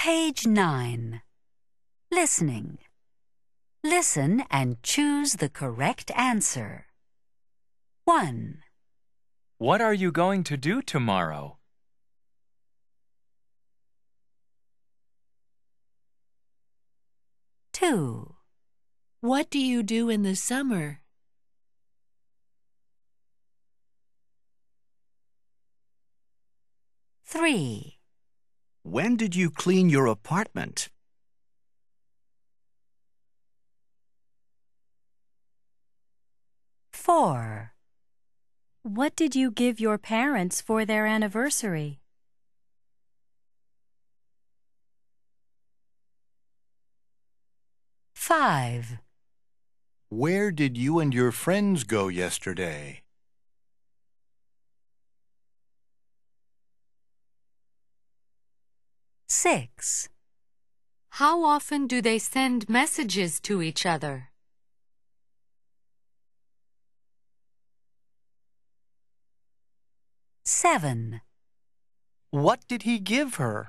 Page 9. Listening. Listen and choose the correct answer. 1, What are you going to do tomorrow? 2, What do you do in the summer? 3, When did you clean your apartment? 4, What did you give your parents for their anniversary? 5, Where did you and your friends go yesterday? 6, How often do they send messages to each other? 7, What did he give her?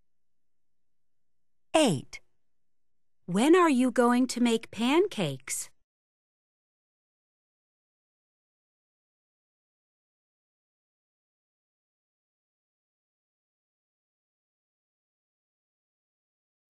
8, When are you going to make pancakes?